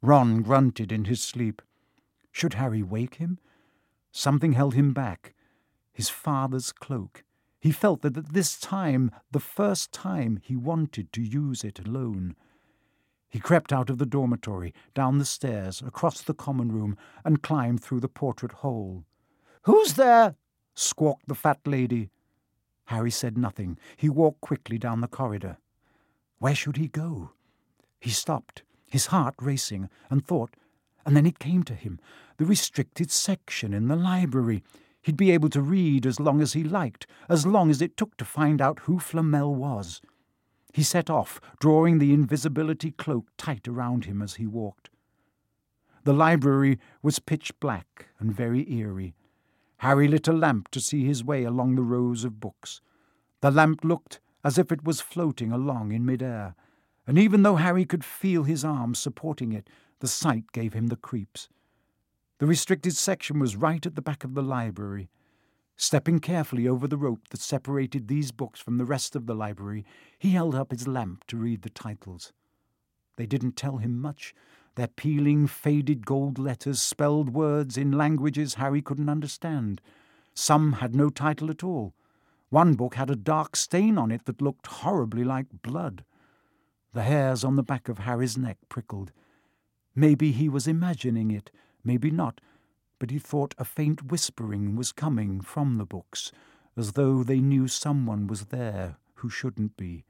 Ron grunted in his sleep. Should Harry wake him? Something held him back. His father's cloak. He felt that at this time, the first time, he wanted to use it alone. He crept out of the dormitory, down the stairs, across the common room, and climbed through the portrait hole. "Who's there?" squawked the fat lady. Harry said nothing. He walked quickly down the corridor. Where should he go? He stopped, his heart racing, and thought, and then it came to him, the restricted section in the library. He'd be able to read as long as he liked, as long as it took to find out who Flamel was. He set off, drawing the invisibility cloak tight around him as he walked. The library was pitch black and very eerie. Harry lit a lamp to see his way along the rows of books. The lamp looked as if it was floating along in mid-air, and even though Harry could feel his arms supporting it, the sight gave him the creeps. The restricted section was right at the back of the library. Stepping carefully over the rope that separated these books from the rest of the library, he held up his lamp to read the titles. They didn't tell him much. Their peeling, faded gold letters spelled words in languages Harry couldn't understand. Some had no title at all. One book had a dark stain on it that looked horribly like blood. The hairs on the back of Harry's neck prickled. Maybe he was imagining it, maybe not, but he thought a faint whispering was coming from the books, as though they knew someone was there who shouldn't be.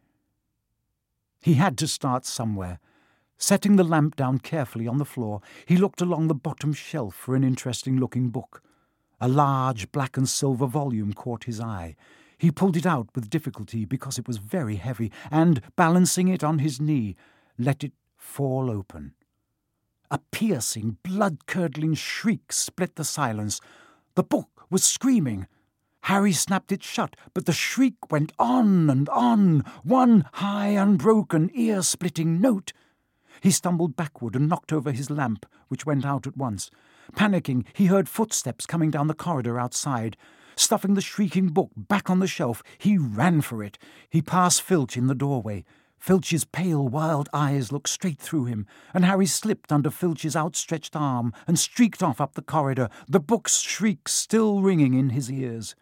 He had to start somewhere. Setting the lamp down carefully on the floor, he looked along the bottom shelf for an interesting-looking book. A large black and silver volume caught his eye. He pulled it out with difficulty because it was very heavy, and, balancing it on his knee, let it fall open. A piercing, blood-curdling shriek split the silence. The book was screaming. Harry snapped it shut, but the shriek went on and on, one high, unbroken, ear-splitting note. He stumbled backward and knocked over his lamp, which went out at once. Panicking, he heard footsteps coming down the corridor outside. Stuffing the shrieking book back on the shelf, he ran for it. He passed Filch in the doorway. Filch's pale, wild eyes looked straight through him, and Harry slipped under Filch's outstretched arm and streaked off up the corridor, the book's shriek still ringing in his ears.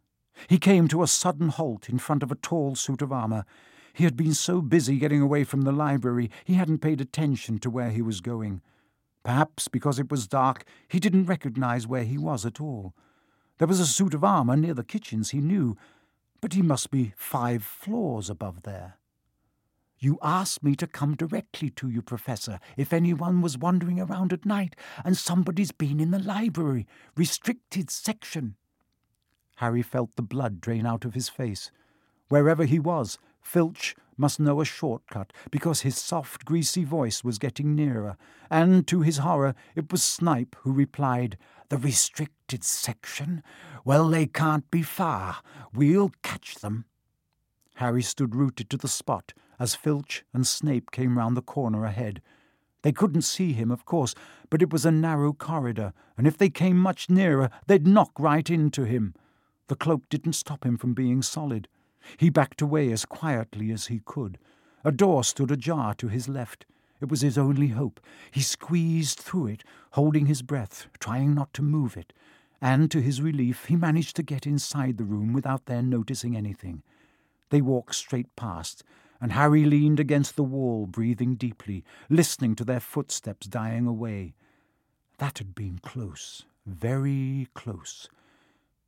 He came to a sudden halt in front of a tall suit of armour. He had been so busy getting away from the library, he hadn't paid attention to where he was going. Perhaps because it was dark, he didn't recognize where he was at all. There was a suit of armour near the kitchens, he knew, but he must be 5 floors above there. "You asked me to come directly to you, Professor, if anyone was wandering around at night, and somebody's been in the library. Restricted section." Harry felt the blood drain out of his face. Wherever he was, Filch must know a shortcut, because his soft, greasy voice was getting nearer, and, to his horror, it was Snipe who replied, "The restricted section? Well, they can't be far. We'll catch them." Harry stood rooted to the spot as Filch and Snape came round the corner ahead. They couldn't see him, of course, but it was a narrow corridor, and if they came much nearer, they'd knock right into him. The cloak didn't stop him from being solid. He backed away as quietly as he could. A door stood ajar to his left. It was his only hope. He squeezed through it, holding his breath, trying not to move it, and, to his relief, he managed to get inside the room without their noticing anything. They walked straight past, and Harry leaned against the wall, breathing deeply, listening to their footsteps dying away. That had been close, very close.